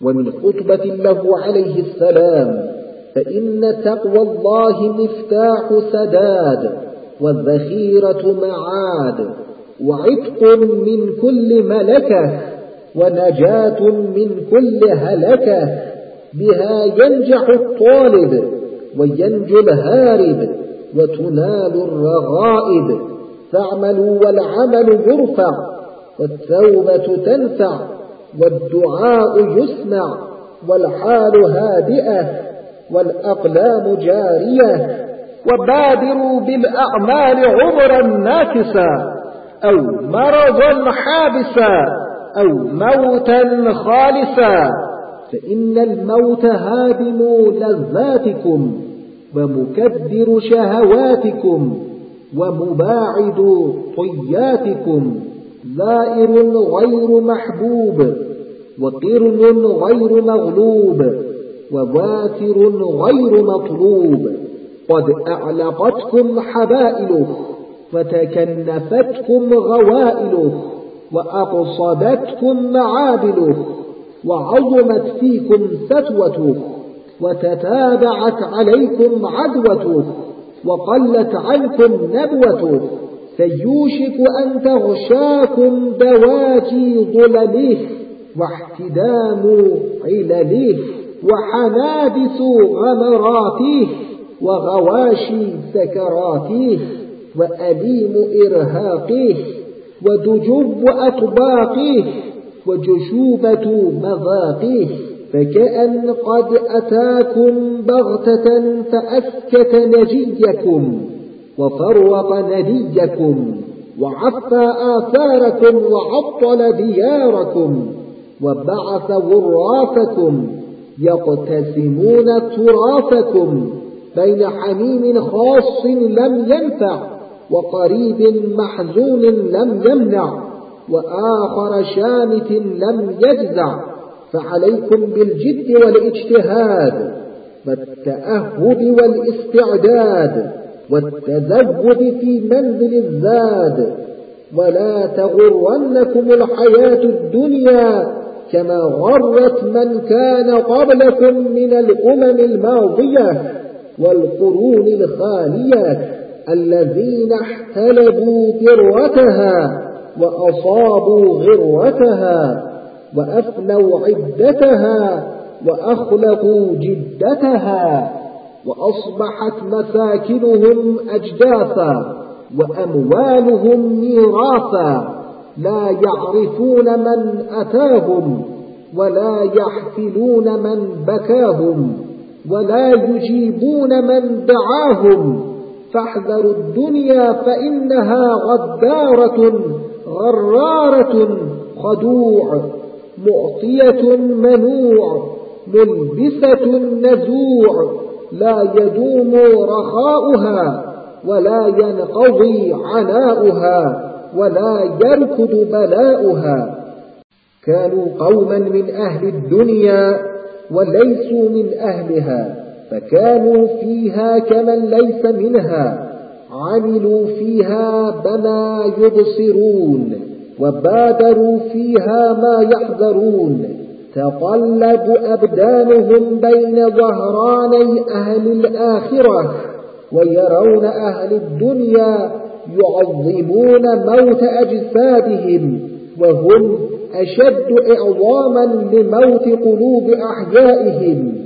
ومن خطبة له عليه السلام: فإن تقوى الله مفتاح سداد، والذخيرة معاد، وعتق من كل ملكة، ونجاة من كل هلكة. بها ينجح الطالب وينجو الهارب وتنال الرغائب. فاعملوا والعمل يرفع، والتوبة تنفع، والدعاء يسمع، والحال هادئة، والأقلام جارية. وبادروا بالأعمال عمرا ناكسا، أو مرضا حابسا، أو موتا خالصا، فإن الموت هادم لذاتكم، ومكدر شهواتكم، ومباعد طياتكم. زائر غير محبوب، وقرن غير مغلوب، وواتر غير مطلوب. قد أعلقتكم حبائله، وتكنفتكم غوائله، وأقصدتكم معابله، وعظمت فيكم ستوته، وتتابعت عليكم عدوته، وقلت عنكم نبوته. فيوشك أن تغشاكم دواجي ظلله، واحتدام علله، وحنادس غمراته، وغواشي سكراته، وأليم إرهاقه، ودجب أطباقه، وجشوبة مذاقه. فكأن قد أتاكم بغتة فأسكت نجيكم، وفرق نديكم، وعفى آثاركم، وعطل دياركم، وبعث غرافكم يقتسمون تراثكم، بين حميم خاص لم ينفع، وقريب محزون لم يمنع، وآخر شامت لم يجزع. فعليكم بالجد والاجتهاد، والتأهب والاستعداد، والتزود في منزل الزاد. ولا تغرنكم الحياة الدنيا كما غرت من كان قبلكم من الأمم الماضية والقرون الخالية، الذين احتلبوا ثروتها، وأصابوا غروتها، وأفنوا عدتها، وأخلقوا جدتها، وأصبحت مساكنهم أجداثا، وأموالهم ميراثا. لا يعرفون من أتاهم، ولا يحفلون من بكاهم، ولا يجيبون من دعاهم. فاحذروا الدنيا فإنها غدارة غرارة، خدوع، معطية منوع، ملبسة نزوع. لا يدوم رخاؤها، ولا ينقضي عناؤها، ولا يركض بلاؤها. كانوا قوما من أهل الدنيا وليسوا من أهلها، فكانوا فيها كمن ليس منها. عملوا فيها بما يبصرون، وبادروا فيها ما يحذرون. تقلب أبدانهم بين ظهراني أهل الآخرة، ويرون أهل الدنيا يعظمون موت أجسادهم، وهم أشد إعظاما لموت قلوب أحيائهم.